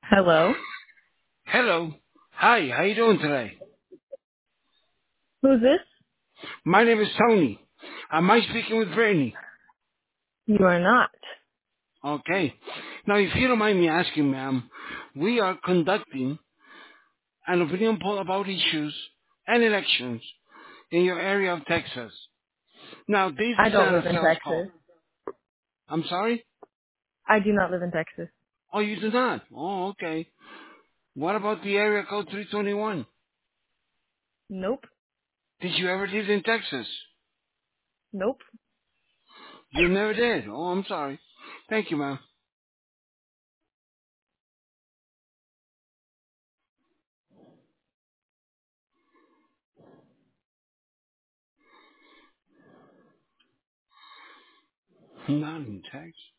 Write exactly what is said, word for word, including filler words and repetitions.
Hello? Hello. Hi, how you doing today? Who's this? My name is Tony. Am I speaking with Brittany? You are not. Okay. Now, if you don't mind me asking, ma'am, we are conducting an opinion poll about issues and elections in your area of Texas. Now, this I is don't not live a in sales call. Texas. I'm sorry? I do not live in Texas. Oh, you do not? Oh, okay. What about the area code three twenty-one? Nope. Did you ever live in Texas? Nope. You never did. Oh, I'm sorry. Thank you, ma'am. Not in Texas.